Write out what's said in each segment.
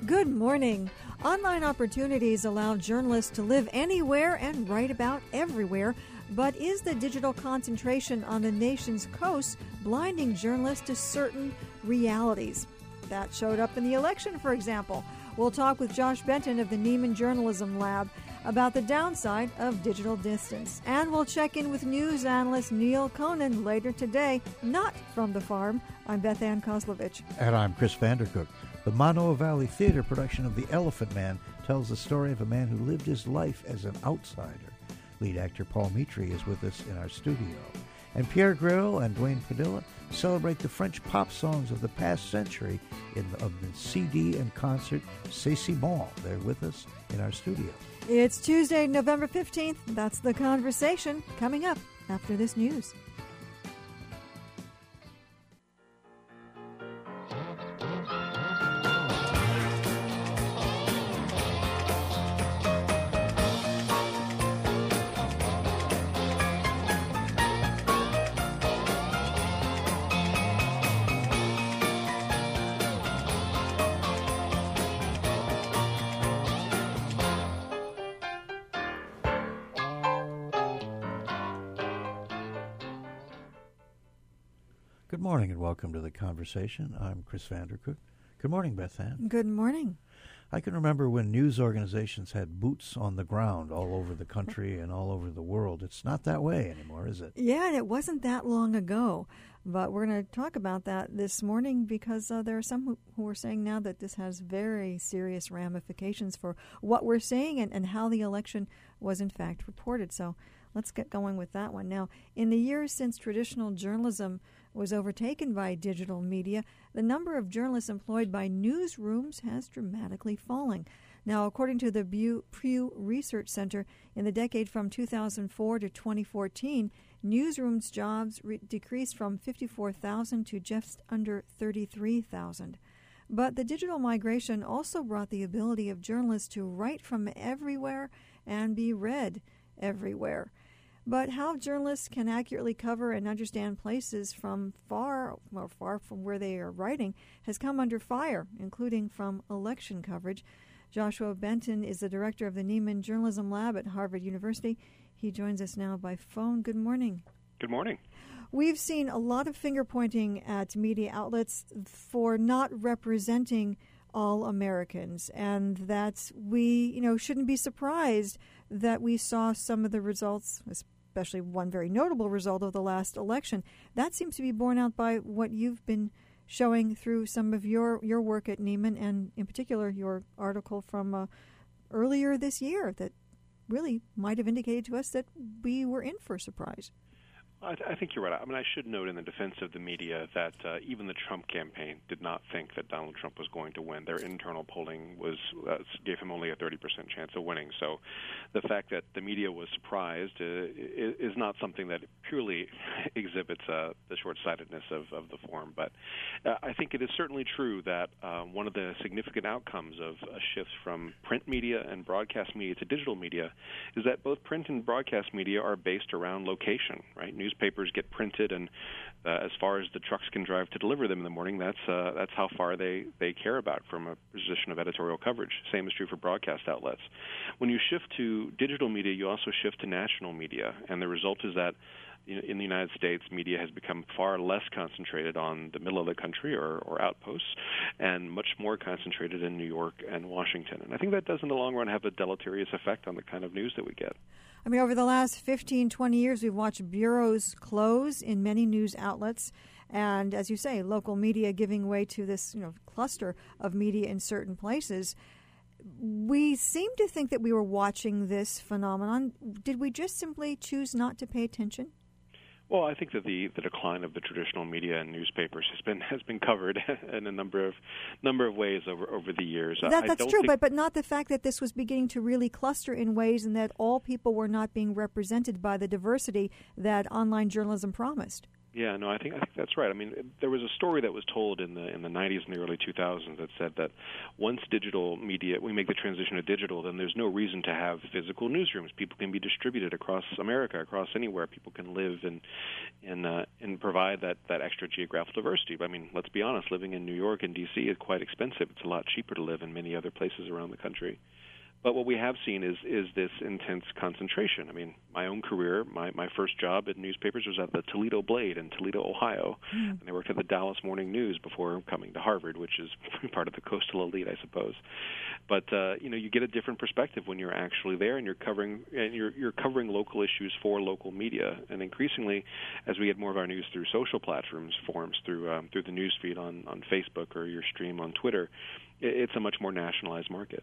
Good morning. Online opportunities allow journalists to live anywhere and write about everywhere. But is the digital concentration on the nation's coast blinding journalists to certain realities? That showed up in the election, for example. We'll talk with Josh Benton of the Nieman Journalism Lab about the downside of digital distance. And we'll check in with news analyst Neil Conan later today, not from the farm. I'm Beth Ann Kozlovich. And I'm Chris Vandercook. The Manoa Valley Theater production of The Elephant Man tells the story of a man who lived his life as an outsider. Lead actor Paul Mitry is with us in our studio. And Pierre Grill and Dwayne Padilla celebrate the French pop songs of the past century of the CD and concert C'est Si Bon. They're with us in our studio. It's Tuesday, November 15th. That's The Conversation coming up after this news. Good morning and welcome to The Conversation. I'm Chris Vandercook. Good morning, Beth Ann. Good morning. I can remember when news organizations had boots on the ground all over the country and all over the world. It's not that way anymore, is it? Yeah, and it wasn't that long ago. But we're going to talk about that this morning because there are some who are saying now that this has very serious ramifications for what we're saying and how the election was in fact reported. So let's get going with that one. Now, in the years since traditional journalism was overtaken by digital media, the number of journalists employed by newsrooms has dramatically fallen. Now, according to the Pew Research Center, in the decade from 2004 to 2014, newsrooms jobs decreased from 54,000 to just under 33,000. But the digital migration also brought the ability of journalists to write from everywhere and be read everywhere. But how journalists can accurately cover and understand places from far from where they are writing has come under fire, including from election coverage. Joshua Benton is the director of the Nieman Journalism Lab at Harvard University. He joins us now by phone. Good morning. Good morning. We've seen a lot of finger-pointing at media outlets for not representing all Americans, and that we, shouldn't be surprised that we saw some of the results, especially one very notable result of the last election. That seems to be borne out by what you've been showing through some of your work at Nieman, and in particular your article from earlier this year that really might have indicated to us that we were in for a surprise. I think you're right. I mean, I should note in the defense of the media that even the Trump campaign did not think that Donald Trump was going to win. Their internal polling gave him only a 30% chance of winning. So the fact that the media was surprised is not something that purely exhibits the short-sightedness of the form. But I think it is certainly true that one of the significant outcomes of a shift from print media and broadcast media to digital media is that both print and broadcast media are based around location, right? Newspapers get printed, and as far as the trucks can drive to deliver them in the morning, that's how far they care about from a position of editorial coverage. Same is true for broadcast outlets. When you shift to digital media, you also shift to national media, and the result is that in the United States, media has become far less concentrated on the middle of the country or outposts, and much more concentrated in New York and Washington. And I think that does, in the long run, have a deleterious effect on the kind of news that we get. I mean, over the last 15, 20 years, we've watched bureaus close in many news outlets. And as you say, local media giving way to this cluster of media in certain places. We seem to think that we were watching this phenomenon. Did we just simply choose not to pay attention? Well, I think that the decline of the traditional media and newspapers has been covered in a number of ways over the years. That's true, but not the fact that this was beginning to really cluster in ways and that all people were not being represented by the diversity that online journalism promised. Yeah, no, I think that's right. I mean, there was a story that was told in the 90s and the early 2000s that said that once digital media, we make the transition to digital, then there's no reason to have physical newsrooms. People can be distributed across America, across anywhere. People can live and provide that extra geographical diversity. But I mean, let's be honest, living in New York and D.C. is quite expensive. It's a lot cheaper to live in many other places around the country. But what we have seen is this intense concentration. I mean, my own career, my first job in newspapers was at the Toledo Blade in Toledo, Ohio. And I worked at the Dallas Morning News before coming to Harvard, which is part of the coastal elite, I suppose. But you get a different perspective when you're actually there and you're covering local issues for local media. And increasingly, as we get more of our news through social platforms, forums, through the news feed on Facebook or your stream on Twitter, it's a much more nationalized market.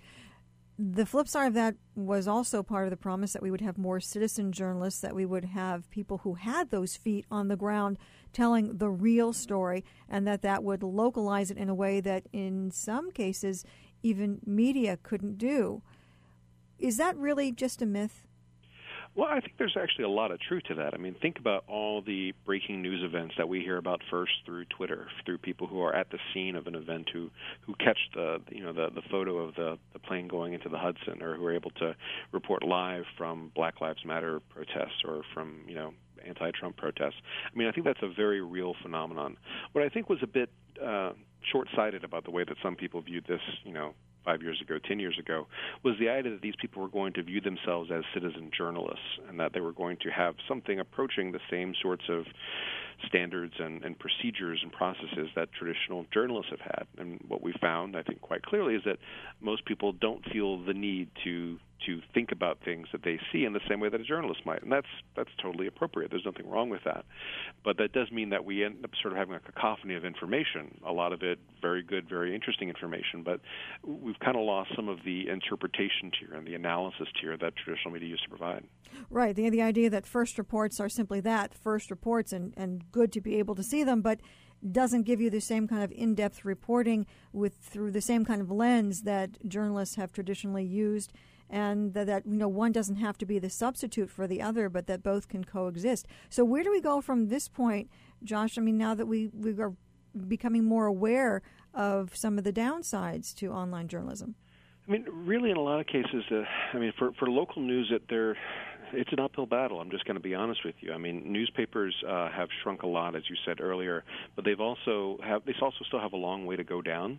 The flip side of that was also part of the promise that we would have more citizen journalists, that we would have people who had those feet on the ground telling the real story, and that would localize it in a way that in some cases even media couldn't do. Is that really just a myth? Well, I think there's actually a lot of truth to that. I mean, think about all the breaking news events that we hear about first through Twitter, through people who are at the scene of an event, who catch the photo of the plane going into the Hudson, or who are able to report live from Black Lives Matter protests or from anti-Trump protests. I mean, I think that's a very real phenomenon. What I think was a bit short-sighted about the way that some people viewed this, 5 years ago, 10 years ago, was the idea that these people were going to view themselves as citizen journalists and that they were going to have something approaching the same sorts of standards and procedures and processes that traditional journalists have had. And what we found, I think, quite clearly is that most people don't feel the need to think about things that they see in the same way that a journalist might. And that's totally appropriate. There's nothing wrong with that. But that does mean that we end up sort of having a cacophony of information, a lot of it very good, very interesting information, but we've kind of lost some of the interpretation tier and the analysis tier that traditional media used to provide. Right. The idea that first reports are simply that, first reports, and good to be able to see them, but doesn't give you the same kind of in-depth reporting through the same kind of lens that journalists have traditionally used, and that one doesn't have to be the substitute for the other, but that both can coexist. So where do we go from this point, Josh? I mean, now that we are becoming more aware of some of the downsides to online journalism. I mean, really, in a lot of cases, for local news, it's an uphill battle. I'm just going to be honest with you. I mean, newspapers have shrunk a lot, as you said earlier, but they also still have a long way to go down.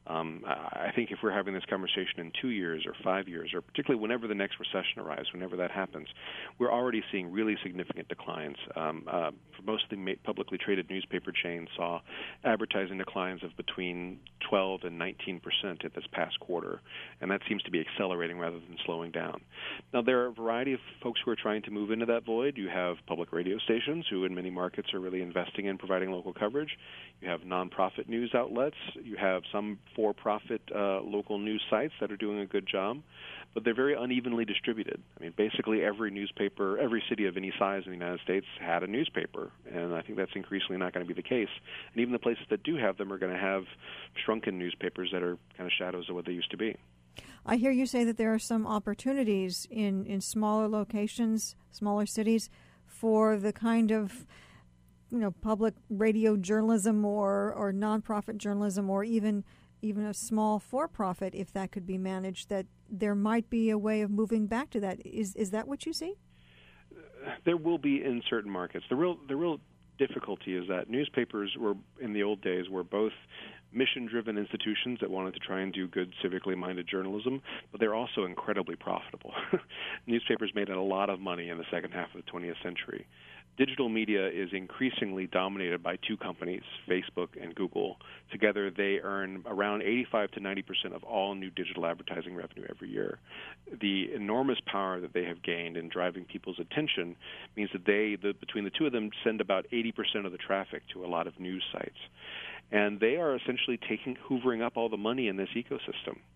I think if we're having this conversation in 2 years or 5 years, or particularly whenever the next recession arrives, whenever that happens, we're already seeing really significant declines. For most of the publicly traded newspaper chains saw advertising declines of between 12 and 19% at this past quarter, and that seems to be accelerating rather than slowing down. Now, there are a variety of folks who are trying to move into that void. You have public radio stations who in many markets are really investing in providing local coverage. You have nonprofit news outlets. You have some for-profit local news sites that are doing a good job, but they're very unevenly distributed. I mean, basically every newspaper, every city of any size in the United States had a newspaper, and I think that's increasingly not going to be the case. And even the places that do have them are going to have shrunken newspapers that are kind of shadows of what they used to be. I hear you say that there are some opportunities in smaller locations, smaller cities, for the kind of public radio journalism or nonprofit journalism, or even a small for-profit, if that could be managed, that there might be a way of moving back to that. Is that what you see? There will be in certain markets. The real difficulty is that newspapers in the old days were both mission-driven institutions that wanted to try and do good, civically-minded journalism, but they're also incredibly profitable. Newspapers made a lot of money in the second half of the 20th century. Digital media is increasingly dominated by two companies, Facebook and Google. Together, they earn around 85 to 90% of all new digital advertising revenue every year. The enormous power that they have gained in driving people's attention means that between the two of them, send about 80% of the traffic to a lot of news sites. And they are essentially hoovering up all the money in this ecosystem.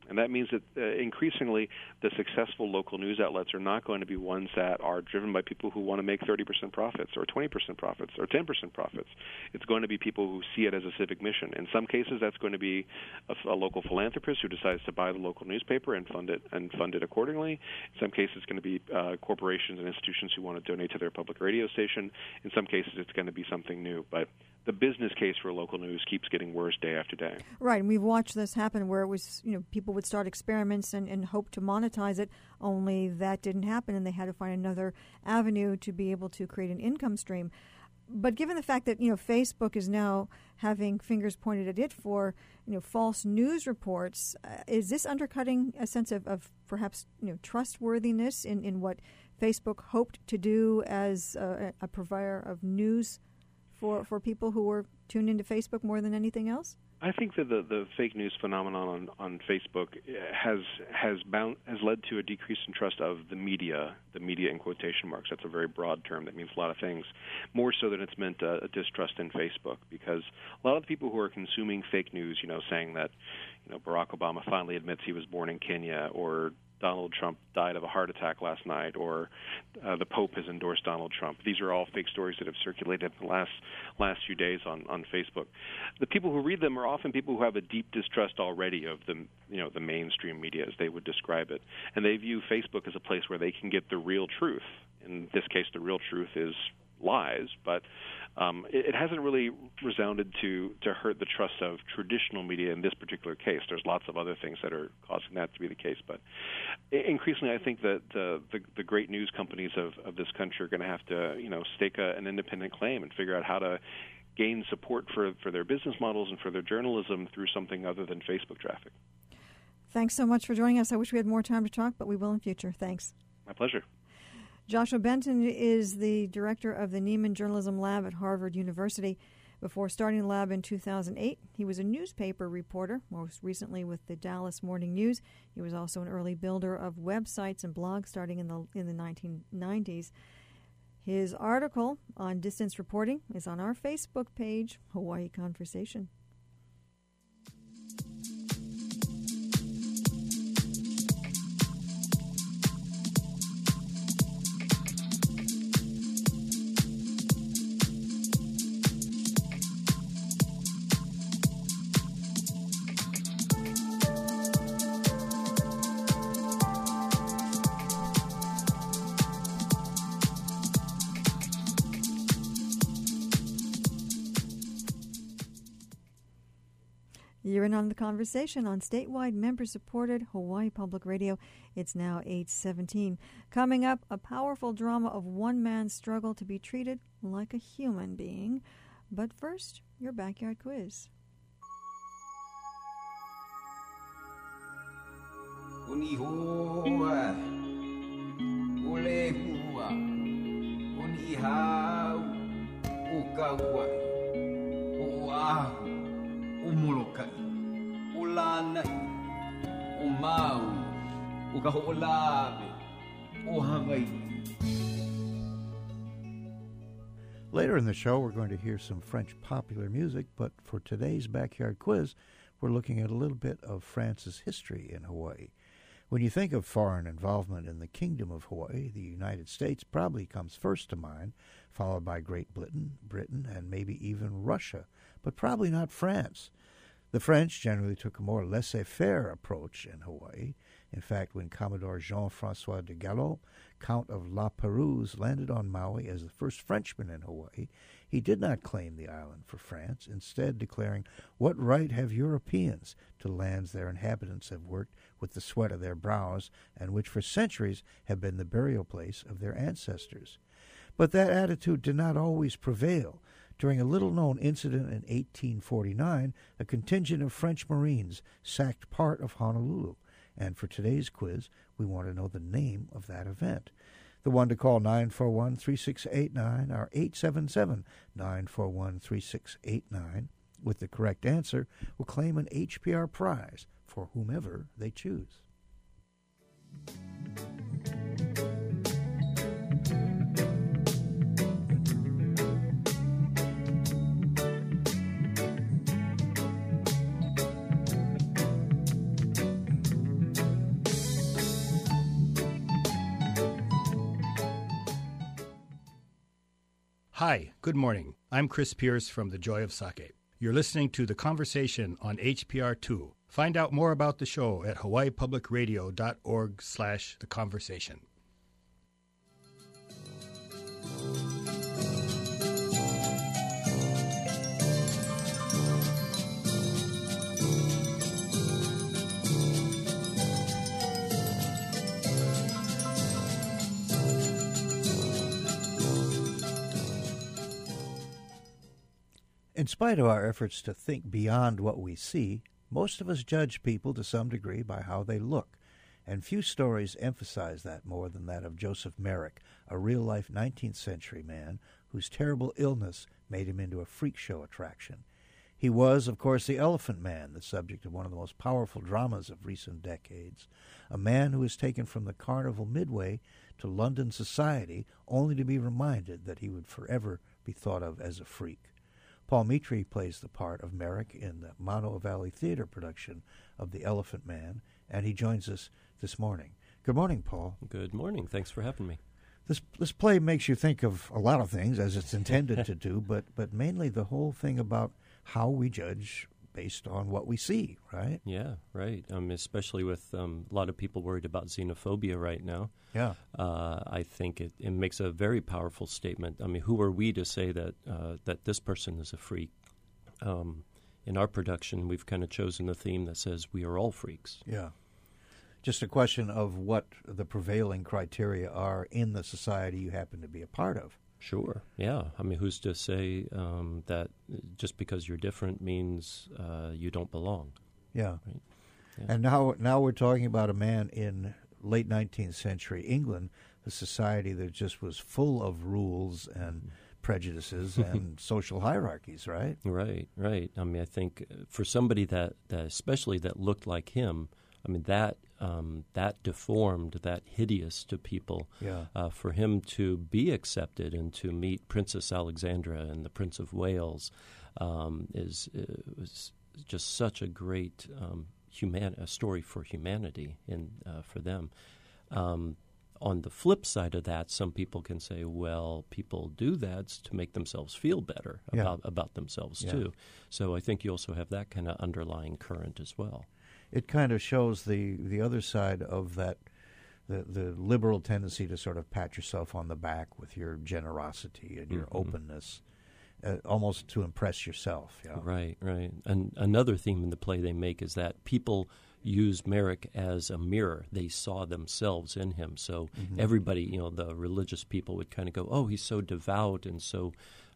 And that means that increasingly the successful local news outlets are not going to be ones that are driven by people who want to make 30% profits or 20% profits or 10% profits. It's going to be people who see it as a civic mission. In some cases, that's going to be a local philanthropist who decides to buy the local newspaper and fund it accordingly. In some cases, it's going to be corporations and institutions who want to donate to their public radio station. In some cases, it's going to be something new. But the business case for local news keeps getting worse day after day. Right, and we've watched this happen where it was, people would start experiments and hope to monetize it, only that didn't happen, and they had to find another avenue to be able to create an income stream. But given the fact that, Facebook is now having fingers pointed at it for, false news reports, is this undercutting a sense of perhaps, trustworthiness in what Facebook hoped to do as a provider of news for people who were tuned into Facebook more than anything else? I think that the fake news phenomenon on Facebook has led to a decrease in trust of the media in quotation marks. That's a very broad term that means a lot of things, more so than it's meant a distrust in Facebook, because a lot of the people who are consuming fake news, saying that Barack Obama finally admits he was born in Kenya, or Donald Trump died of a heart attack last night, or the Pope has endorsed Donald Trump. These are all fake stories that have circulated in the last few days on Facebook. The people who read them are often people who have a deep distrust already of the mainstream media, as they would describe it, and they view Facebook as a place where they can get the real truth. In this case, the real truth is lies, but it hasn't really resounded to hurt the trust of traditional media in this particular case. There's lots of other things that are causing that to be the case, but increasingly I think that the great news companies of this country are going to have to stake an independent claim and figure out how to gain support for their business models and for their journalism through something other than Facebook traffic. Thanks so much for joining us. I wish we had more time to talk, but we will in future. Thanks. My pleasure. Joshua Benton is the director of the Nieman Journalism Lab at Harvard University. Before starting the lab in 2008, he was a newspaper reporter, most recently with the Dallas Morning News. He was also an early builder of websites and blogs starting in the 1990s. His article on distance reporting is on our Facebook page, Hawaii Conversation. You're in on the conversation on statewide member-supported Hawaii Public Radio. It's now 8:17. Coming up, a powerful drama of one man's struggle to be treated like a human being. But first, your backyard quiz. Umolokai, ulanai, umau, ukaho'olawe, o Hawaii. Later in the show, we're going to hear some French popular music, but for today's backyard quiz, we're looking at a little bit of France's history in Hawaii. When you think of foreign involvement in the Kingdom of Hawaii, the United States probably comes first to mind, followed by Great Britain, and maybe even Russia, but probably not France. The French generally took a more laissez-faire approach in Hawaii. In fact, when Commodore Jean-François de Gallo, Count of La Pérouse, landed on Maui as the first Frenchman in Hawaii, he did not claim the island for France, instead declaring, "What right have Europeans to lands their inhabitants have worked with the sweat of their brows, and which for centuries have been the burial place of their ancestors?" But that attitude did not always prevail. During a little-known incident in 1849, a contingent of French Marines sacked part of Honolulu. And for today's quiz, we want to know the name of that event. The one to call, 941-3689, or 877-941-3689, with the correct answer, will claim an HPR prize for whomever they choose. Hi, good morning. I'm Chris Pierce from The Joy of Sake. You're listening to The Conversation on HPR2. Find out more about the show at hawaiipublicradio.org/theconversation. In spite of our efforts to think beyond what we see, most of us judge people to some degree by how they look, and few stories emphasize that more than that of Joseph Merrick, a real-life 19th century man whose terrible illness made him into a freak show attraction. He was, of course, the Elephant Man, the subject of one of the most powerful dramas of recent decades, a man who was taken from the carnival midway to London society only to be reminded that he would forever be thought of as a freak. Paul Mitri plays the part of Merrick in the Manoa Valley Theater production of The Elephant Man, and he joins us this morning. Good morning, Paul. Good morning. Thanks for having me. This play makes you think of a lot of things, as it's intended to do, but mainly the whole thing about how we judge based on what we see, right? Yeah, right. Especially with a lot of people worried about xenophobia right now. Yeah. I think it makes a very powerful statement. I mean, who are we to say that that this person is a freak? In our production, we've kind of chosen a theme that says we are all freaks. Yeah. Just a question of what the prevailing criteria are in the society you happen to be a part of. Sure. Yeah. I mean, who's to say that just because you're different means you don't belong? Yeah. Right? Yeah. And now we're talking about a man in late 19th century England, a society that just was full of rules and prejudices and social hierarchies, right? Right. I mean, I think for somebody that especially that looked like him, I mean, that deformed, that hideous to people, for him to be accepted and to meet Princess Alexandra and the Prince of Wales was just such a great a story for humanity and for them. On the flip side of that, some people can say, well, people do that to make themselves feel better about themselves too. So I think you also have that kind of underlying current as well. It kind of shows the other side of that, the liberal tendency to sort of pat yourself on the back with your generosity and your openness, almost to impress yourself. Yeah. Right. And another theme in the play they make is that people use Merrick as a mirror. They saw themselves in him. So everybody, the religious people would kind of go, oh, he's so devout and so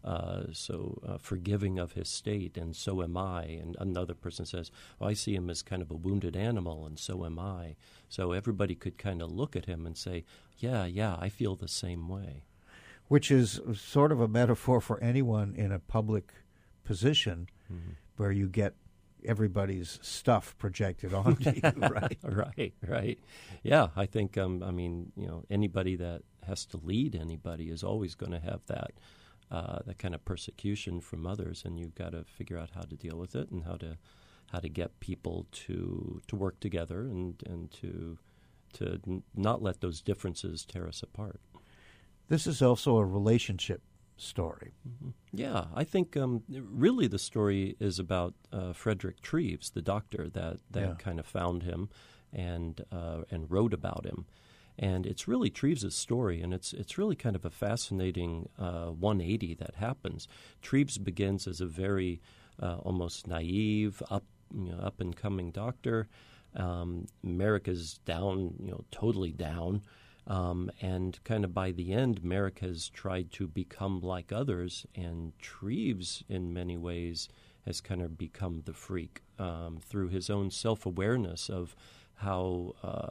forgiving of his state, and so am I. And another person says, I see him as kind of a wounded animal, and so am I. So everybody could kind of look at him and say, yeah, I feel the same way. Which is sort of a metaphor for anyone in a public position where you get everybody's stuff projected onto you, right? Right. Yeah, I think, anybody that has to lead anybody is always going to have that kind of persecution from others, and you've got to figure out how to deal with it and how to get people to work together and to not let those differences tear us apart. This is also a relationship story. Yeah, I think really the story is about Frederick Treves, the doctor that kind of found him and wrote about him. And it's really Treves' story, and it's really kind of a fascinating 180 that happens. Treves begins as a very almost naive, up and coming doctor. Merrick is down, totally down. And kind of by the end, Merrick has tried to become like others, and Treves, in many ways, has kind of become the freak through his own self-awareness of how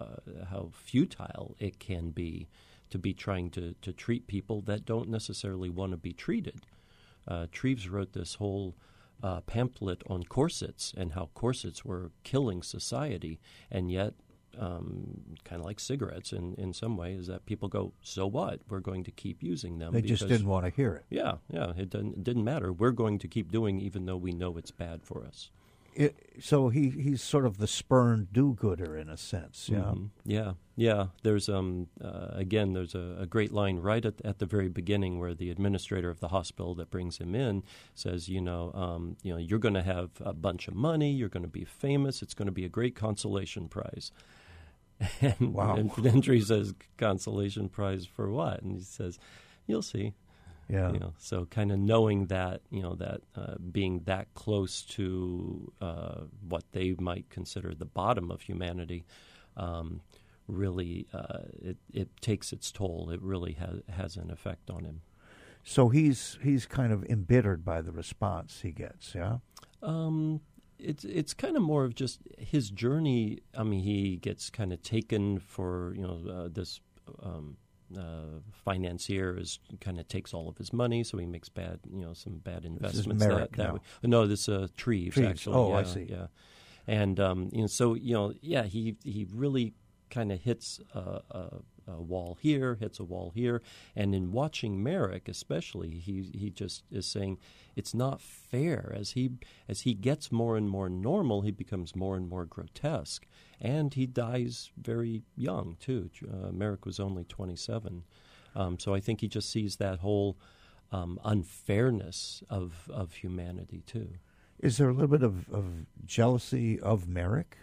futile it can be to be trying to treat people that don't necessarily want to be treated. Treves wrote this whole pamphlet on corsets and how corsets were killing society, and yet kind of like cigarettes in some way, is that people go, so what? We're going to keep using them. They just didn't want to hear it. Yeah, it didn't matter. We're going to keep doing even though we know it's bad for us. So he's sort of the spurned do-gooder in a sense, yeah? Mm-hmm. Yeah. There's again, there's a great line right at the very beginning where the administrator of the hospital that brings him in says, you're going to have a bunch of money, you're going to be famous, it's going to be a great consolation prize. And, wow. And Pedentry says, consolation prize for what? And he says, you'll see. Yeah. So kind of knowing that, being that close to what they might consider the bottom of humanity, really it takes its toll. It really has an effect on him. So he's kind of embittered by the response he gets, yeah? It's kind of more of just his journey. I mean, he gets kind of taken for, this... financier kind of takes all of his money, so he makes some bad investments. This is Merrick that way. No, this Treves actually. Oh, yeah, I see. Yeah, and he really kind of hits a wall here, hits a wall here, and in watching Merrick, especially, he just is saying it's not fair. As he gets more and more normal, he becomes more and more grotesque. And he dies very young, too. Merrick was only 27. So I think he just sees that whole unfairness of humanity, too. Is there a little bit of jealousy of Merrick?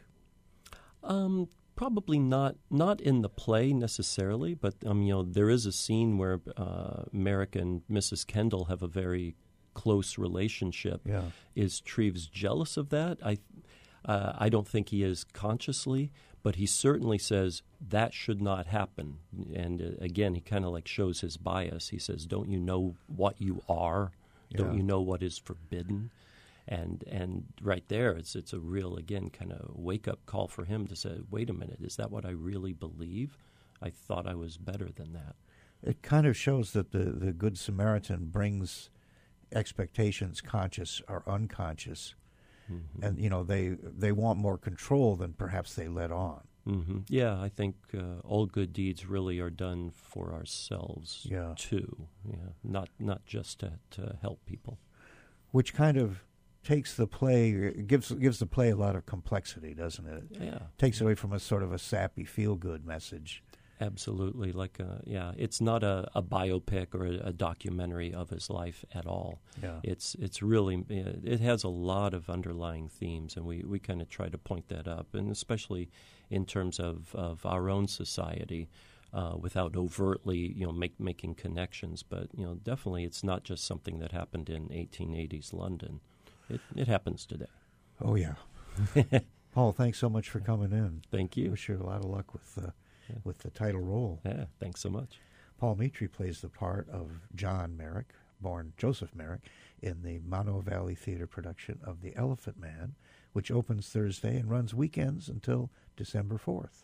Probably not in the play necessarily, but there is a scene where Merrick and Mrs. Kendall have a very close relationship. Yeah. Is Treves jealous of that? I don't think he is consciously, but he certainly says that should not happen. And again, he kind of like shows his bias. He says, "Don't you know what you are? Don't you know what is forbidden?" And right there, it's a real, again, kind of wake-up call for him to say, wait a minute, is that what I really believe? I thought I was better than that. It kind of shows that the Good Samaritan brings expectations, conscious or unconscious, mm-hmm. and, they want more control than perhaps they let on. Mm-hmm. Yeah, I think all good deeds really are done for ourselves, too. Yeah, not just to help people. Which kind of takes the play, gives the play a lot of complexity, doesn't it? Yeah. Takes it away from a sort of a sappy, feel-good message. Absolutely. It's not a biopic or a documentary of his life at all. Yeah. It's really, it has a lot of underlying themes, and we kind of try to point that up, and especially in terms of our own society, without overtly, making connections. But, definitely it's not just something that happened in 1880s London. It happens today. Oh, yeah. Paul, thanks so much for coming in. Thank you. Wish you a lot of luck with the title role. Yeah, thanks so much. Paul Mitry plays the part of John Merrick, born Joseph Merrick, in the Mono Valley Theater production of The Elephant Man, which opens Thursday and runs weekends until December 4th.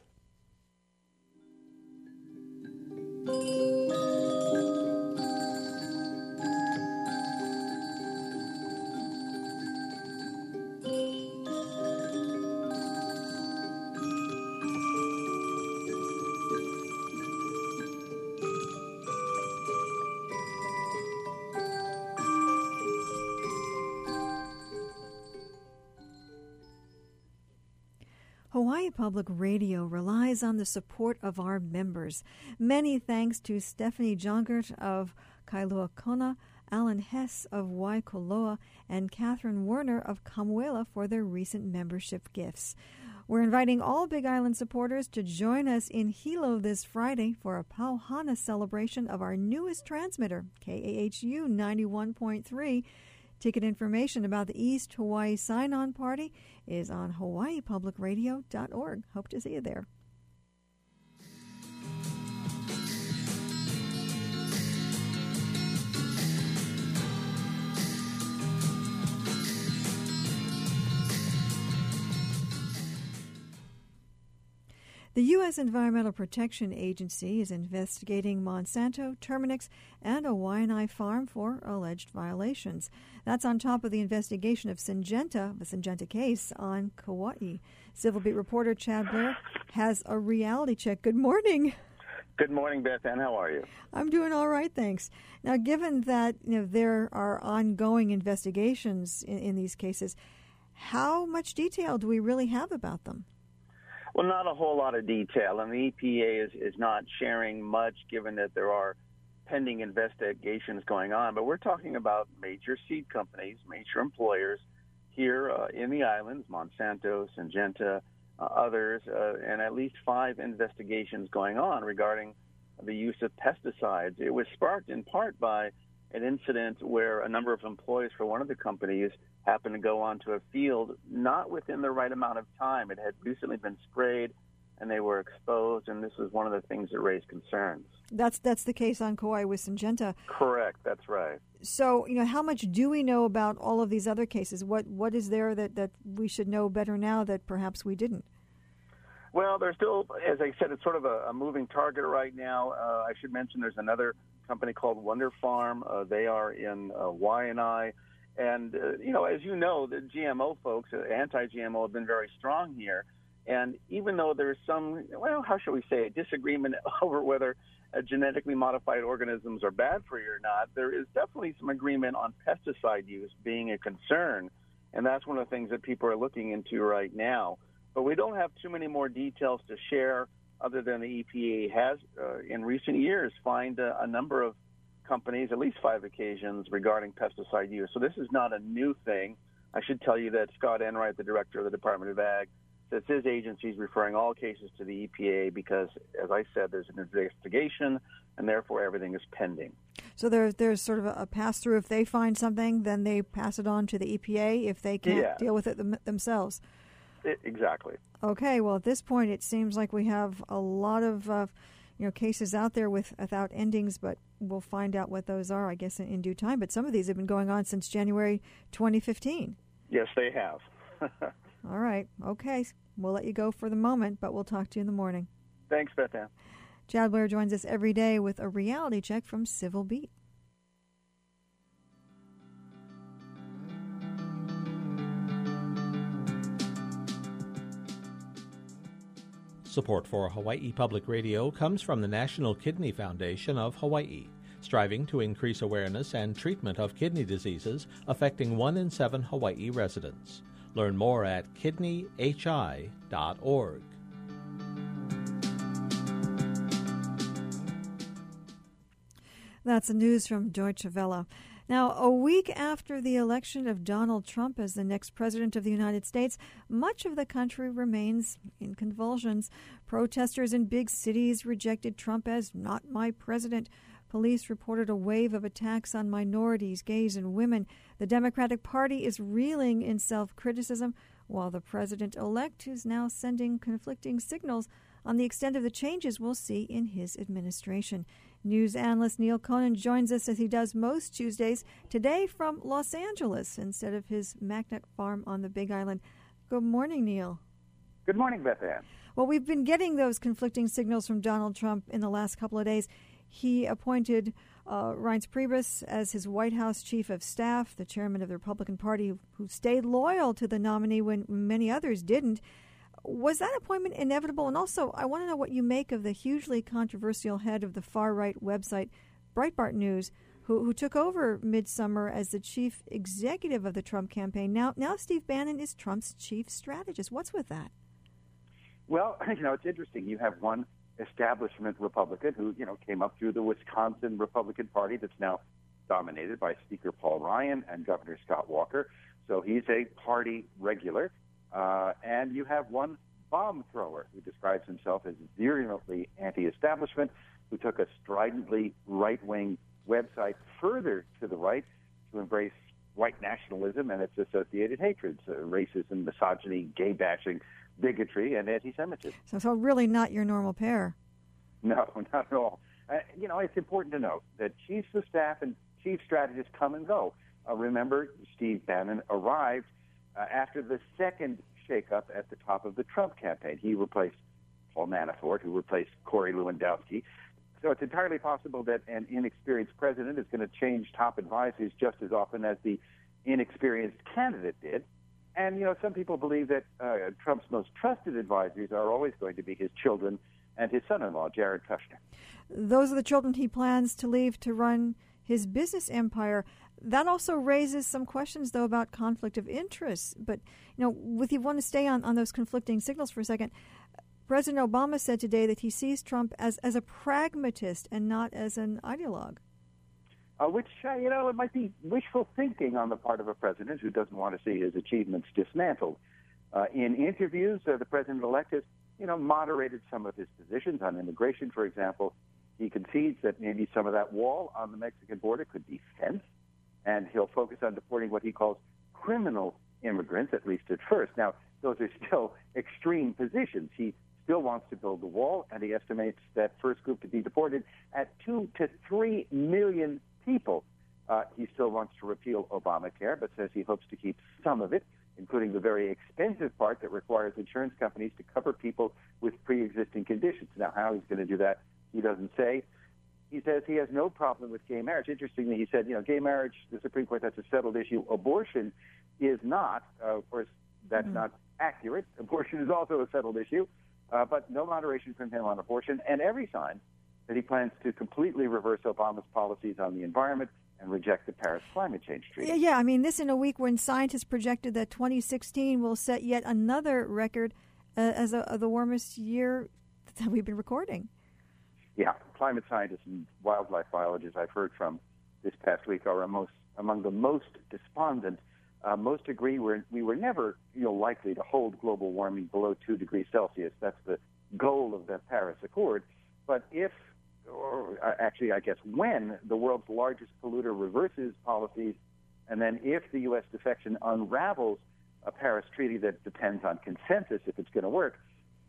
Hawaii Public Radio relies on the support of our members. Many thanks to Stephanie Jongert of Kailua Kona, Alan Hess of Waikoloa, and Catherine Werner of Kamuela for their recent membership gifts. We're inviting all Big Island supporters to join us in Hilo this Friday for a Pauhana celebration of our newest transmitter, KAHU 91.3. Ticket information about the East Hawaii Sign-On Party is on hawaiipublicradio.org. Hope to see you there. The U.S. Environmental Protection Agency is investigating Monsanto, Terminix, and a Waianae farm for alleged violations. That's on top of the investigation of Syngenta, the Syngenta case, on Kauai. Civil Beat reporter Chad Blair has a reality check. Good morning. Good morning, Beth Ann. How are you? I'm doing all right, thanks. Now, given that there are ongoing investigations in these cases, How much detail do we really have about them? Well, not a whole lot of detail, and the EPA is not sharing much given that there are pending investigations going on. But we're talking about major seed companies, major employers here in the islands, Monsanto, Syngenta, others, and at least 5 investigations going on regarding the use of pesticides. It was sparked in part by an incident where a number of employees for one of the companies happened to go onto a field not within the right amount of time. It had recently been sprayed, and they were exposed, and this was one of the things that raised concerns. That's the case on Kauai with Syngenta. Correct, that's right. So, how much do we know about all of these other cases? What is there that we should know better now that perhaps we didn't? Well, there's still, as I said, it's sort of a moving target right now. I should mention there's another company called Wonder Farm. They are in Waianae. And, as you know, the GMO folks, anti-GMO, have been very strong here. And even though there's some, how shall we say, disagreement over whether genetically modified organisms are bad for you or not, there is definitely some agreement on pesticide use being a concern. And that's one of the things that people are looking into right now. But we don't have too many more details to share other than the EPA has, in recent years, fined a number of companies, at least 5 occasions, regarding pesticide use. So this is not a new thing. I should tell you that Scott Enright, the director of the Department of Ag, says his agency is referring all cases to the EPA because, as I said, there's an investigation, and therefore everything is pending. So there's sort of a pass-through. If they find something, then they pass it on to the EPA if they can't deal with it themselves. Exactly. Okay, well, at this point, it seems like we have a lot of cases out there without endings, but we'll find out what those are, I guess, in due time. But some of these have been going on since January 2015. Yes, they have. All right. Okay. We'll let you go for the moment, but we'll talk to you in the morning. Thanks, Beth Ann. Chad Blair joins us every day with a reality check from Civil Beat. Support for Hawaii Public Radio comes from the National Kidney Foundation of Hawaii, striving to increase awareness and treatment of kidney diseases affecting 1 in 7 Hawaii residents. Learn more at kidneyhi.org. That's the news from Deutsche Welle. Now, a week after the election of Donald Trump as the next president of the United States, much of the country remains in convulsions. Protesters in big cities rejected Trump as not my president. Police reported a wave of attacks on minorities, gays, and women. The Democratic Party is reeling in self-criticism, while the president-elect is now sending conflicting signals on the extent of the changes we'll see in his administration. News analyst Neil Conan joins us as he does most Tuesdays, today from Los Angeles instead of his Magnet farm on the Big Island. Good morning, Neil. Good morning, Beth Ann. Well, we've been getting those conflicting signals from Donald Trump in the last couple of days. He appointed Reince Priebus as his White House chief of staff, the chairman of the Republican Party, who stayed loyal to the nominee when many others didn't. Was that appointment inevitable? And also, I want to know what you make of the hugely controversial head of the far-right website, Breitbart News, who took over midsummer as the chief executive of the Trump campaign. Now Steve Bannon is Trump's chief strategist. What's with that? Well, it's interesting. You have one establishment Republican who, came up through the Wisconsin Republican Party that's now dominated by Speaker Paul Ryan and Governor Scott Walker. So he's a party regular. And you have one bomb thrower who describes himself as virulently anti-establishment, who took a stridently right-wing website further to the right to embrace white nationalism and its associated hatreds, racism, misogyny, gay-bashing, bigotry, and anti-Semitism. So really not your normal pair. No, not at all. It's important to note that chiefs of staff and chief strategists come and go. Remember, Steve Bannon arrived after the second shakeup at the top of the Trump campaign. He replaced Paul Manafort, who replaced Corey Lewandowski. So it's entirely possible that an inexperienced president is going to change top advisors just as often as the inexperienced candidate did. And, some people believe that Trump's most trusted advisors are always going to be his children and his son-in-law, Jared Kushner. Those are the children he plans to leave to run his business empire. That also raises some questions, though, about conflict of interest. But, if you want to stay on those conflicting signals for a second, President Obama said today that he sees Trump as a pragmatist and not as an ideologue. Which, it might be wishful thinking on the part of a president who doesn't want to see his achievements dismantled. In interviews, the president-elect has, moderated some of his positions on immigration, for example. He concedes that maybe some of that wall on the Mexican border could be fenced, and he'll focus on deporting what he calls criminal immigrants, at least at first. Now, those are still extreme positions. He still wants to build the wall, and he estimates that first group to be deported at 2 to 3 million people. He still wants to repeal Obamacare, but says he hopes to keep some of it, including the very expensive part that requires insurance companies to cover people with pre-existing conditions. Now, how he's going to do that, he doesn't say. He says he has no problem with gay marriage. Interestingly, he said, gay marriage, the Supreme Court, that's a settled issue. Abortion is not. Of course, that's not accurate. Abortion is also a settled issue, but no moderation from him on abortion, and every sign that he plans to completely reverse Obama's policies on the environment and reject the Paris Climate Change Treaty. Yeah, this in a week when scientists projected that 2016 will set yet another record as the warmest year that we've been recording. Yeah, climate scientists and wildlife biologists I've heard from this past week are among the most despondent. Most agree we were never likely to hold global warming below 2 degrees Celsius. That's the goal of the Paris Accord. But when the world's largest polluter reverses policies, and then if the U.S. defection unravels a Paris treaty that depends on consensus if it's going to work,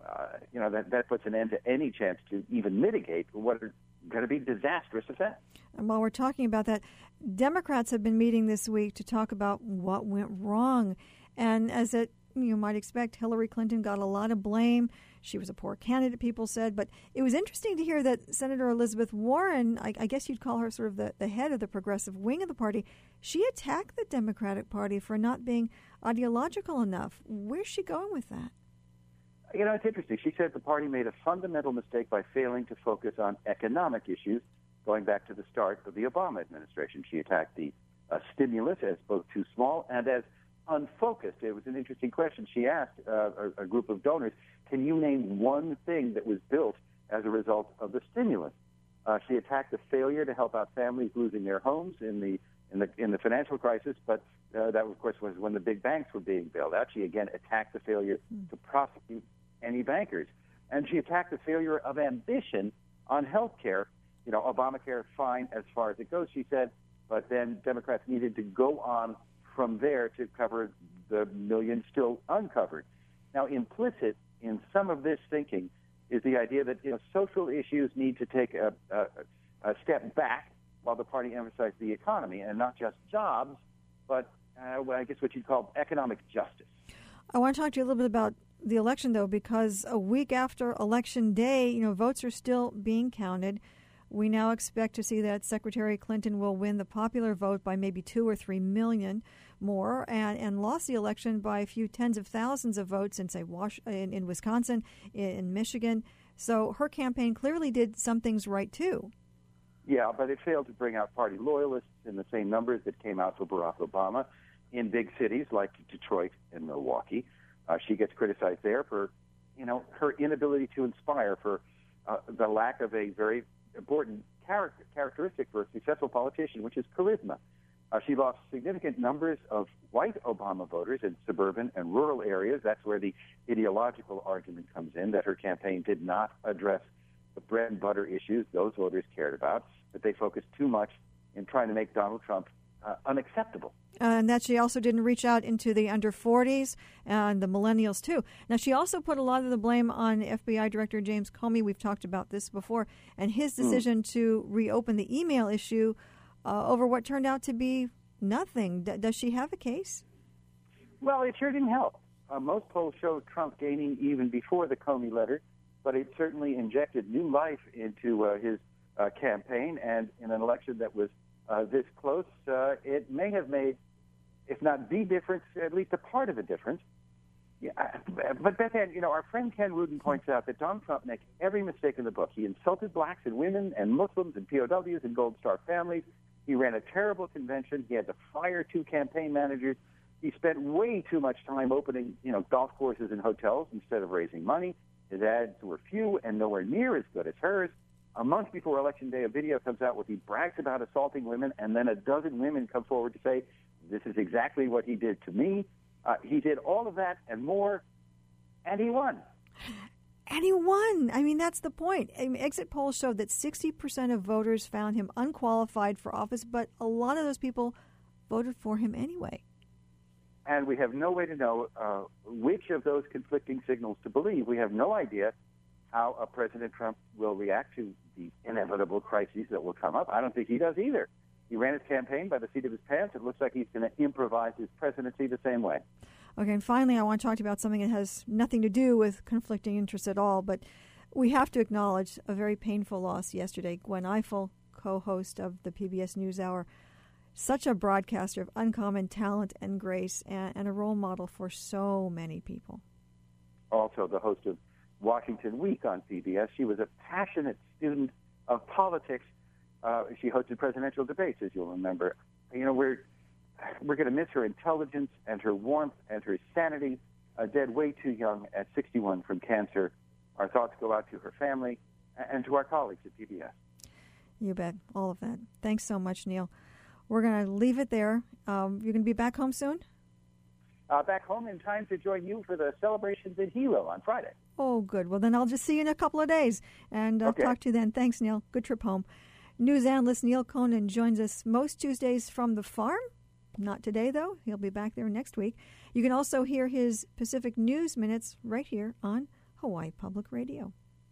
that puts an end to any chance to even mitigate what are going to be disastrous effects. And while we're talking about that, Democrats have been meeting this week to talk about what went wrong. And as you might expect, Hillary Clinton got a lot of blame. She was a poor candidate, people said. But it was interesting to hear that Senator Elizabeth Warren, I guess you'd call her sort of the head of the progressive wing of the party, she attacked the Democratic Party for not being ideological enough. Where's she going with that? It's interesting. She said the party made a fundamental mistake by failing to focus on economic issues, going back to the start of the Obama administration. She attacked the stimulus as both too small and as unfocused. It was an interesting question. She asked a group of donors, can you name one thing that was built as a result of the stimulus? She attacked the failure to help out families losing their homes in the financial crisis, but that, of course, was when the big banks were being bailed out. She, again, attacked the failure to prosecute any bankers. And she attacked the failure of ambition on health care. Obamacare, fine as far as it goes, she said, but then Democrats needed to go on from there to cover the millions still uncovered. Now, implicit in some of this thinking is the idea that social issues need to take a step back while the party emphasized the economy, and not just jobs, but I guess what you'd call economic justice. I want to talk to you a little bit about the election, though, because a week after Election Day, votes are still being counted. We now expect to see that Secretary Clinton will win the popular vote by maybe 2 or 3 million more, and lost the election by a few tens of thousands of votes in, say, in Wisconsin, in Michigan. So her campaign clearly did some things right, too. Yeah, but it failed to bring out party loyalists in the same numbers that came out for Barack Obama in big cities like Detroit and Milwaukee. She gets criticized there for, her inability to inspire, for the lack of a very important characteristic for a successful politician, which is charisma. She lost significant numbers of white Obama voters in suburban and rural areas. That's where the ideological argument comes in, that her campaign did not address the bread and butter issues those voters cared about, that they focused too much in trying to make Donald Trump unacceptable. And that she also didn't reach out into the under 40s and the millennials, too. Now, she also put a lot of the blame on FBI Director James Comey. We've talked about this before, and his decision to reopen the email issue over what turned out to be nothing. Does she have a case? Well, it sure didn't help. Most polls showed Trump gaining even before the Comey letter, but it certainly injected new life into his campaign, and in an election that was this close, it may have made, if not the difference, at least a part of a difference. Yeah, but Beth Ann, our friend Ken Rudin points out that Donald Trump makes every mistake in the book. He insulted blacks and women and Muslims and POWs and Gold Star families. He ran a terrible convention. He had to fire 2 campaign managers. He spent way too much time opening, golf courses and hotels instead of raising money. His ads were few and nowhere near as good as hers. A month before Election Day, a video comes out where he brags about assaulting women, and then a dozen women come forward to say, this is exactly what he did to me. He did all of that and more, and he won. And he won. I mean, that's the point. Exit polls showed that 60% of voters found him unqualified for office, but a lot of those people voted for him anyway. And we have no way to know which of those conflicting signals to believe. We have no idea how President Trump will react to the inevitable crises that will come up. I don't think he does either. He ran his campaign by the seat of his pants. It looks like he's going to improvise his presidency the same way. Okay, and finally, I want to talk about something that has nothing to do with conflicting interests at all, but we have to acknowledge a very painful loss yesterday. Gwen Ifill, co-host of the PBS NewsHour, such a broadcaster of uncommon talent and grace, and a role model for so many people. Also the host of Washington Week on PBS. She was a passionate student of politics. She hosted presidential debates, as you'll remember. We're going to miss her intelligence and her warmth and her sanity. Dead way too young at 61 from cancer. Our thoughts go out to her family and to our colleagues at PBS. You bet. All of that. Thanks so much, Neil. We're going to leave it there. You're going to be back home soon? Back home in time to join you for the celebrations in Hilo on Friday. Oh, good. Well, then I'll just see you in a couple of days and okay. Talk to you then. Thanks, Neil. Good trip home. News analyst Neil Conan joins us most Tuesdays from the farm. Not today, though. He'll be back there next week. You can also hear his Pacific News Minutes right here on Hawaii Public Radio.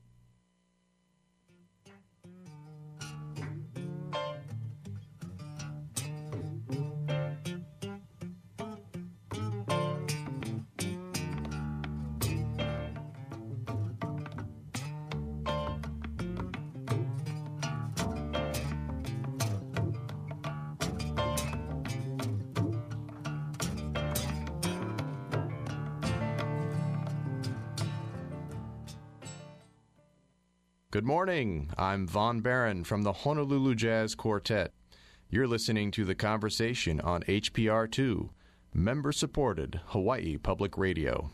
Good morning. I'm Von Barron from the Honolulu Jazz Quartet. You're listening to The Conversation on HPR2, member-supported Hawaii Public Radio.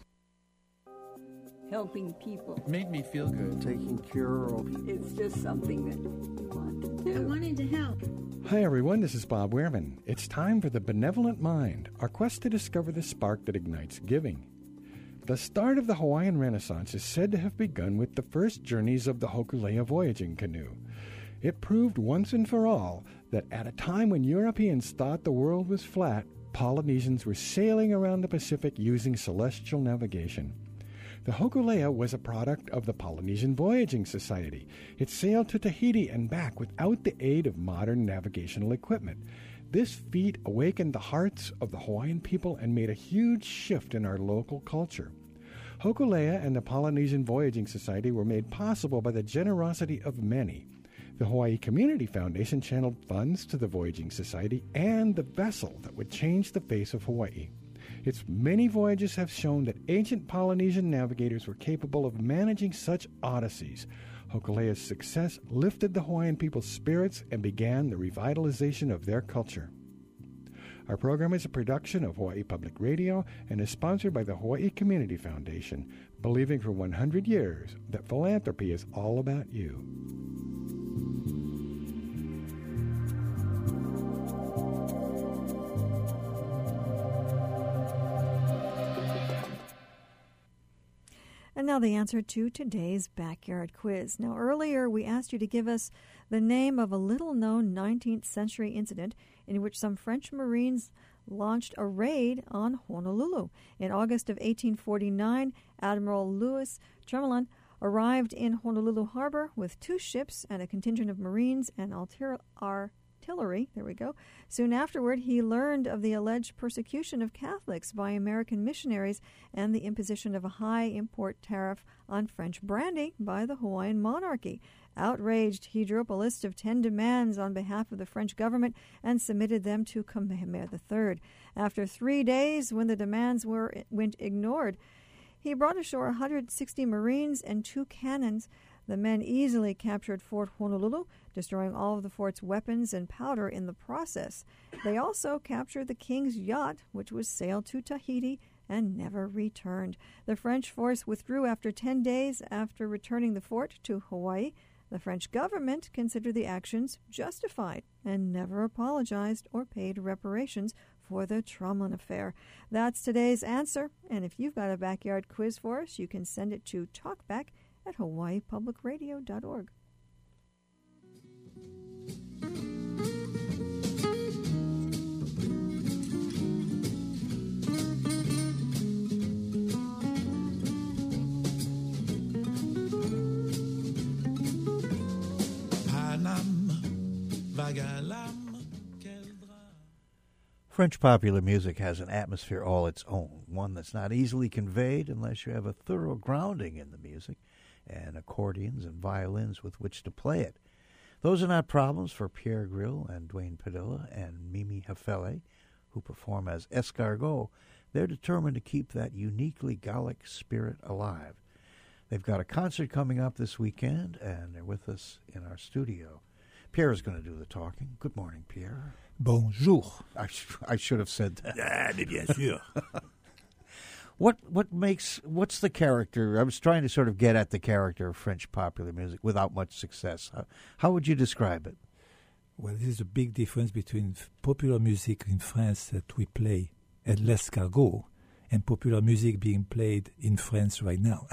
Helping people. It made me feel good. Taking care of. It's just something that you want to do. I wanted to help. Hi, everyone. This is Bob Wehrman. It's time for The Benevolent Mind, our quest to discover the spark that ignites giving. The start of the Hawaiian Renaissance is said to have begun with the first journeys of the Hokulea voyaging canoe. It proved once and for all that at a time when Europeans thought the world was flat, Polynesians were sailing around the Pacific using celestial navigation. The Hokulea was a product of the Polynesian Voyaging Society. It sailed to Tahiti and back without the aid of modern navigational equipment. This feat awakened the hearts of the Hawaiian people and made a huge shift in our local culture. Hokulea and the Polynesian Voyaging Society were made possible by the generosity of many. The Hawaii Community Foundation channeled funds to the Voyaging Society and the vessel that would change the face of Hawaii. Its many voyages have shown that ancient Polynesian navigators were capable of managing such odysseys. Hokulea's success lifted the Hawaiian people's spirits and began the revitalization of their culture. Our program is a production of Hawaii Public Radio and is sponsored by the Hawaii Community Foundation, believing for 100 years that philanthropy is all about you. And now the answer to today's backyard quiz. Now, earlier we asked you to give us the name of a little-known 19th century incident in which some French Marines launched a raid on Honolulu. In August of 1849, Admiral Louis Tremelin arrived in Honolulu Harbor with 2 ships and a contingent of Marines and artillery. There we go. Soon afterward, he learned of the alleged persecution of Catholics by American missionaries and the imposition of a high import tariff on French brandy by the Hawaiian monarchy. Outraged, he drew up a list of 10 demands on behalf of the French government and submitted them to Kamehameha III. After 3 days, when the demands went ignored, he brought ashore 160 Marines and 2 cannons. The men easily captured Fort Honolulu, destroying all of the fort's weapons and powder in the process. They also captured the king's yacht, which was sailed to Tahiti and never returned. The French force withdrew after 10 days after returning the fort to Hawaii. The French government considered the actions justified and never apologized or paid reparations for the Trumlin affair. That's today's answer, and if you've got a backyard quiz for us, you can send it to talkback@hawaiipublicradio.org. French popular music has an atmosphere all its own, one that's not easily conveyed unless you have a thorough grounding in the music and accordions and violins with which to play it. Those are not problems for Pierre Grill and Dwayne Padilla and Mimi Hafele, who perform as escargot. They're determined to keep that uniquely Gallic spirit alive. They've got a concert coming up this weekend, and they're with us in our studio. Pierre is going to do the talking. Good morning, Pierre. Bonjour. I should have said that. Ah, mais bien sûr. What's the character? I was trying to sort of get at the character of French popular music without much success. How would you describe it? Well, this is a big difference between popular music in France that we play at l'escargot and popular music being played in France right now.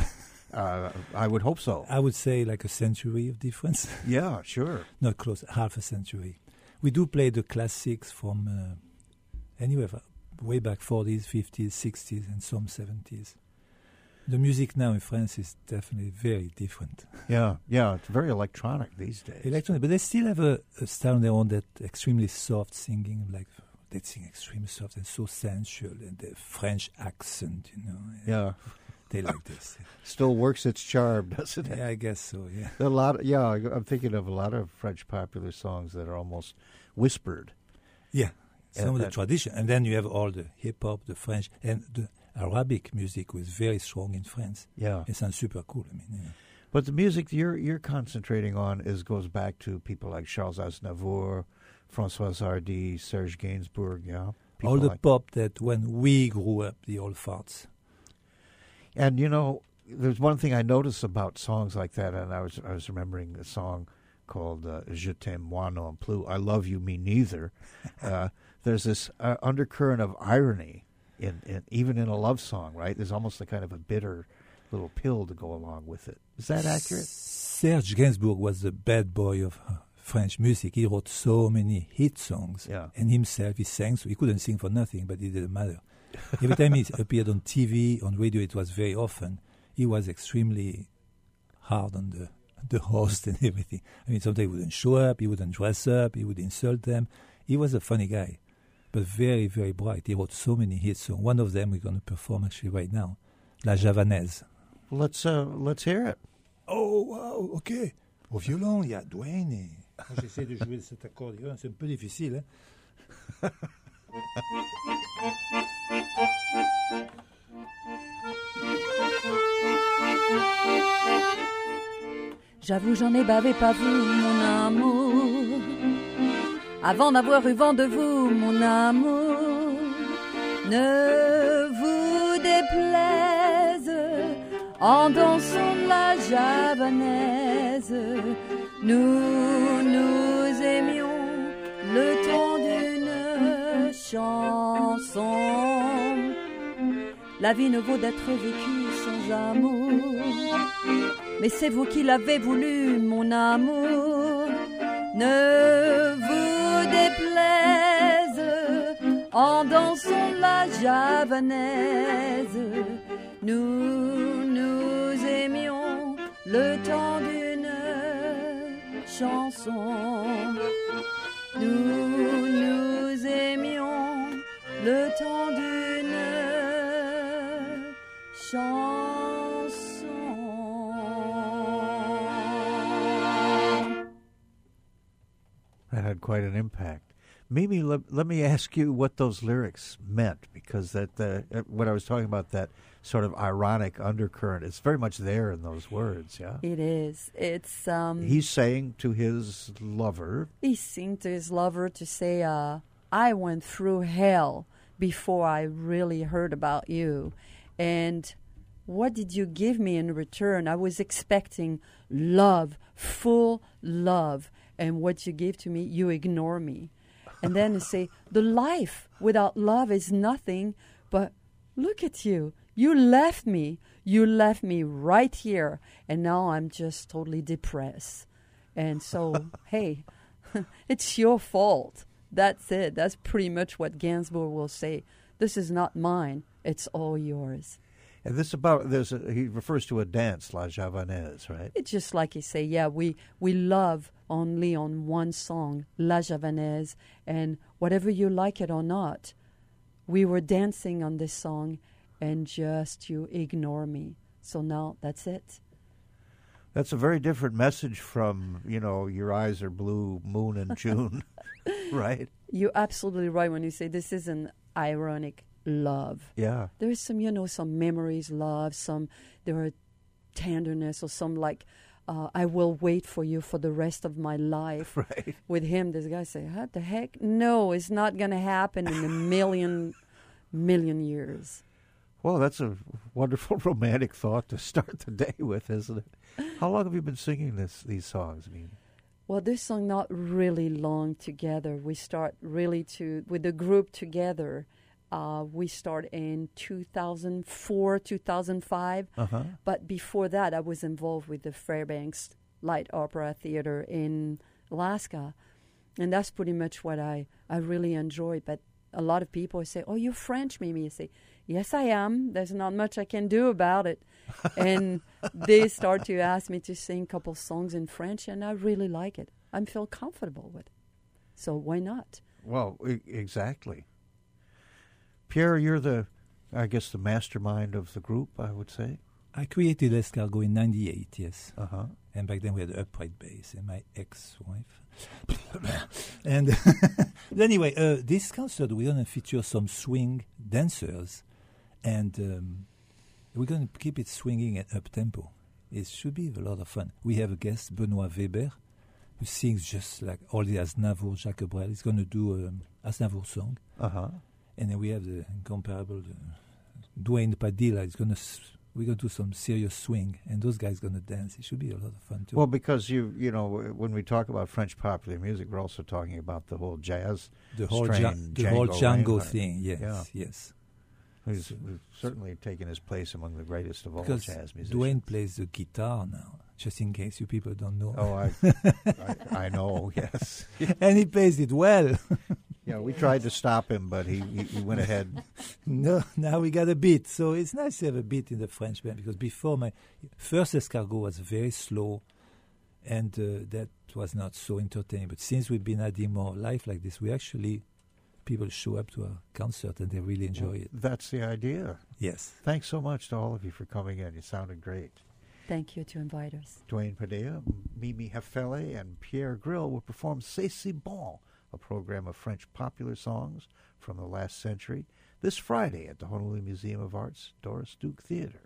I would hope so. I would say like a century of difference. Yeah, sure. Not close, half a century. We do play the classics from anywhere, way back 40s, 50s, 60s, and some 70s. The music now in France is definitely very different. Yeah, it's very electronic these days. Electronic, but they still have a style on their own that extremely soft singing, like they sing extremely soft and so sensual, and the French accent, you know. Yeah. They like this. Still works its charm, doesn't it? Yeah, I guess so, yeah. I'm thinking of a lot of French popular songs that are almost whispered. Yeah, some of the tradition. And then you have all the hip-hop, the French, and the Arabic music was very strong in France. Yeah. It sounds super cool. I mean, yeah. But the music you're concentrating on goes back to people like Charles Aznavour, François Hardy, Serge Gainsbourg, yeah? All the pop that when we grew up, the old farts. And, you know, there's one thing I noticed about songs like that, and I was remembering a song called Je t'aime moi non plus, I love you, me neither. There's this undercurrent of irony even in a love song, right? There's almost a kind of a bitter little pill to go along with it. Is that accurate? Serge Gainsbourg was the bad boy of French music. He wrote so many hit songs. Yeah. And himself, he sang, so he couldn't sing for nothing, but it didn't matter. Every time he appeared on TV, on radio, it was very often. He was extremely hard on the host and everything. I mean, sometimes he wouldn't show up, he wouldn't dress up, he would insult them. He was a funny guy, but very, very bright. He wrote so many hit songs. One of them we're going to perform actually right now, La Javanaise. Let's hear it. Oh, wow, ok. Au violon, il y a Dwayne. Et... Moi, j'essaie de jouer cet accordéon, c'est un peu difficile, hein? J'avoue, j'en ai bavé pas vous, mon amour. Avant d'avoir eu vent de vous, mon amour. Ne vous déplaise en dansant la javanaise. Nous nous aimions le temps d'une chanson. La vie ne vaut d'être vécue sans amour. Mais c'est vous qui l'avez voulu, mon amour. Ne vous déplaise en dansant la javanaise. Nous nous aimions le temps d'une chanson. Nous nous aimions le temps d'une chanson. That had quite an impact. Mimi, let me ask you what those lyrics meant, because that when I was talking about that sort of ironic undercurrent, it's very much there in those words, yeah? It is. It's he's saying to his lover. He's saying to his lover to say, I went through hell before I really heard about you. And what did you give me in return? I was expecting love, full love. And what you gave to me, you ignore me. And then you say, the life without love is nothing, but look at you. You left me. You left me right here. And now I'm just totally depressed. And so, hey, it's your fault. That's it. That's pretty much what Gainsbourg will say. This is not mine. It's all yours. And this he refers to a dance, La Javanaise, right? It's just like you say, yeah, we love only on one song, La Javanaise, and whatever you like it or not, we were dancing on this song, and just you ignore me. So now that's it. That's a very different message from, your eyes are blue, moon and June, right? You're absolutely right when you say this is an ironic love. Yeah. There's some, some memories, love, there are tenderness, or some like, I will wait for you for the rest of my life. Right. With him, this guy say, what the heck? No, it's not going to happen in a million years. Well, that's a wonderful romantic thought to start the day with, isn't it? How long have you been singing these songs? I mean, well, this song not really long together. We start really with the group together. We start in 2004, 2005. Uh-huh. But before that, I was involved with the Fairbanks Light Opera Theater in Alaska. And that's pretty much what I really enjoy. But a lot of people say, oh, you're French, Mimi. I say, yes, I am. There's not much I can do about it. And they start to ask me to sing a couple songs in French, and I really like it. I feel comfortable with it. So why not? Well, exactly. Pierre, you're the mastermind of the group, I would say. I created Escargot in 98, yes. Uh-huh. And back then we had upright bass and my ex-wife. And anyway, this concert, we're going to feature some swing dancers. And we're going to keep it swinging at up-tempo. It should be a lot of fun. We have a guest, Benoit Weber, who sings just like all the Aznavour, Jacques Brel. He's going to do an Aznavour song. Uh-huh. And then we have the incomparable Dwayne Padilla. We're going to do some serious swing, and those guys going to dance. It should be a lot of fun, too. Well, because, when we talk about French popular music, we're also talking about the whole jazz strain. The whole Django thing, yes, yeah. Yes. He's certainly taken his place among the greatest of all because jazz musicians. Dwayne plays the guitar now, just in case you people don't know. Oh, I know, yes. And he plays it well. Yeah, we tried to stop him, but he went ahead. No, now we got a beat. So it's nice to have a beat in the French band, because before my first Escargot was very slow, and that was not so entertaining. But since we've been adding more life like this, people show up to our concert and they really enjoy it. That's the idea. Yes. Thanks so much to all of you for coming in. You sounded great. Thank you to invite us. Dwayne Padilla, Mimi Hefele, and Pierre Grill will perform C'est si bon, a program of French popular songs from the last century, this Friday at the Honolulu Museum of Art's Doris Duke Theater.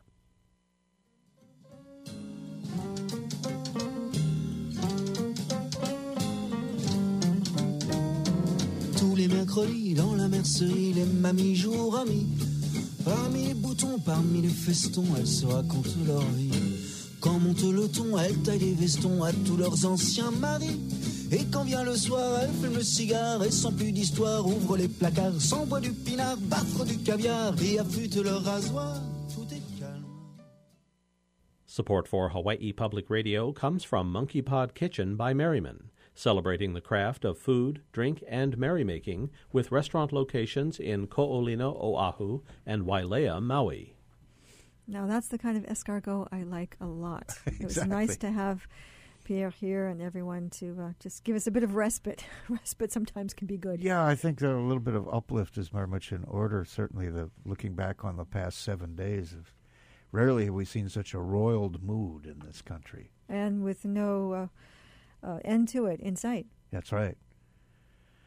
Tous les mercredis dans la mercerie, les mamies jour amis. Parmi les boutons, parmi les festons, elles se racontent leur vie. Quand monte le ton, elles taillent des vestons à tous leurs anciens maris. Et quand vient le soir, elles fument le cigare et sans plus d'histoire, ouvrent les placards, s'envoient du pinard, baffrent du caviar et affûtent leur rasoir. Tout est calme. Support for Hawaii Public Radio comes from Monkey Pod Kitchen by Merriman, celebrating the craft of food, drink, and merrymaking with restaurant locations in Ko'olina, Oahu, and Wailea, Maui. Now, that's the kind of escargot I like a lot. Exactly. It was nice to have Pierre here and everyone to just give us a bit of respite. Respite sometimes can be good. Yeah, I think that a little bit of uplift is very much in order. Certainly, looking back on the past 7 days, rarely have we seen such a roiled mood in this country. And with no end to it in sight. That's right.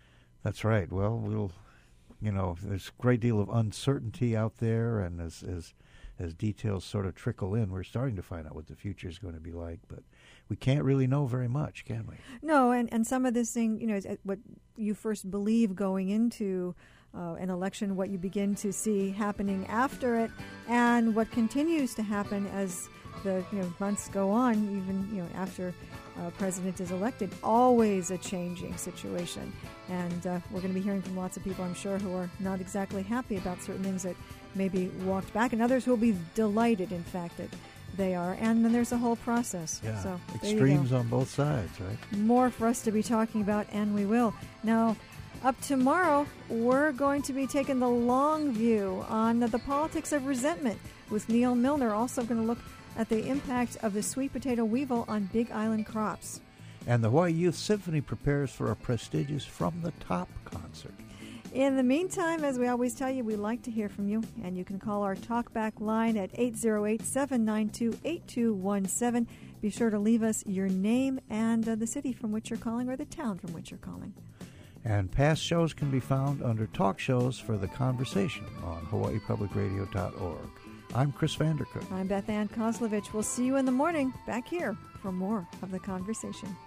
That's right. Well, there's a great deal of uncertainty out there, and as details sort of trickle in, we're starting to find out what the future is going to be like, but we can't really know very much, can we? No, and some of this thing, is what you first believe going into an election, what you begin to see happening after it, and what continues to happen as the months go on, even after a president is elected. Always a changing situation, and we're going to be hearing from lots of people, I'm sure, who are not exactly happy about certain things that maybe walked back, and others who will be delighted, in fact, that they are. And then there's a whole process. Yeah, so extremes on both sides, right? More for us to be talking about, and we will. Now, up tomorrow, we're going to be taking the long view on the politics of resentment with Neil Milner. Also going to look at the impact of the sweet potato weevil on Big Island crops. And the Hawaii Youth Symphony prepares for a prestigious From the Top concert. In the meantime, as we always tell you, we like to hear from you, and you can call our talkback line at 808-792-8217. Be sure to leave us your name and the city from which you're calling or the town from which you're calling. And past shows can be found under Talk Shows for the Conversation on hawaiipublicradio.org. I'm Chris Vandercook. I'm Beth Ann Kozlovich. We'll see you in the morning back here for more of The Conversation.